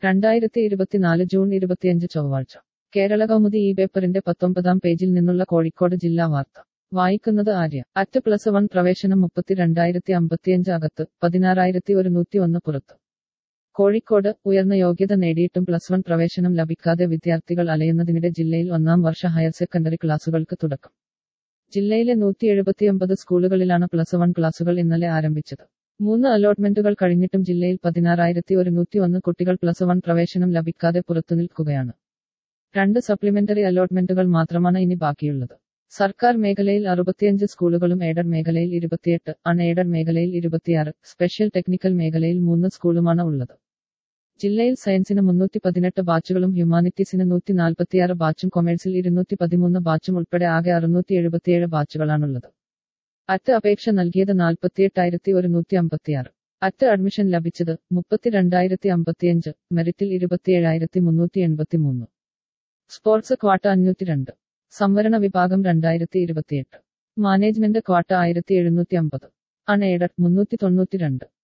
2024 June 25 ചൊവ്വാഴ്ച കേരളകൗമുദി ഈ പേപ്പറിന്റെ 19-ാം പേജിൽ നിന്നുള്ള കോഴിക്കോട് ജില്ലാ വാർത്ത വായിക്കുന്നത് ആര്യ. +1 പ്രവേശനം 32,055 അകത്ത്, 16,101 പുറത്ത്. കോഴിക്കോട് ഉയർന്ന യോഗ്യത നേടിയിട്ടും +1 പ്രവേശനം ലഭിക്കാതെ വിദ്യാർത്ഥികൾ അലയുന്നതിനിടെ ജില്ലയിൽ ഒന്നാം വർഷ ഹയർ സെക്കൻഡറി ക്ലാസുകൾക്ക് തുടക്കം. ജില്ലയിലെ 179 സ്കൂളുകളിലാണ് +1 ക്ലാസുകൾ ഇന്നലെ ആരംഭിച്ചത്. 3 അലോട്ട്മെന്റുകൾ കഴിഞ്ഞിട്ടും ജില്ലയിൽ 16,101 കുട്ടികൾ +1 പ്രവേശനം ലഭിക്കാതെ പുറത്തുനിൽക്കുകയാണ്. 2 സപ്ലിമെന്ററി അലോട്ട്മെന്റുകൾ മാത്രമാണ് ഇനി ബാക്കിയുള്ളത്. സർക്കാർ മേഖലയിൽ 65 സ്കൂളുകളും എയ്ഡഡ് മേഖലയിൽ 28, അൺ എയ്ഡഡ് മേഖലയിൽ 26, സ്പെഷ്യൽ ടെക്നിക്കൽ മേഖലയിൽ 3 സ്കൂളുമാണ് ഉള്ളത്. ജില്ലയിൽ സയൻസിന് 318 ബാച്ചുകളും ഹ്യൂമാനിറ്റീസിന് 146 ബാച്ചും കൊമേഴ്സിൽ 213 ബാച്ചും ഉൾപ്പെടെ ആകെ 677 ബാച്ചുകളാണുള്ളത്. അപേക്ഷ നൽകിയത് 48,156. അഡ്മിഷൻ ലഭിച്ചത് 32,055, മെറിറ്റിൽ 27,383. Sports quota 502. സംവരണ വിഭാഗം 2028. Management quota 1,750. Unaided 392.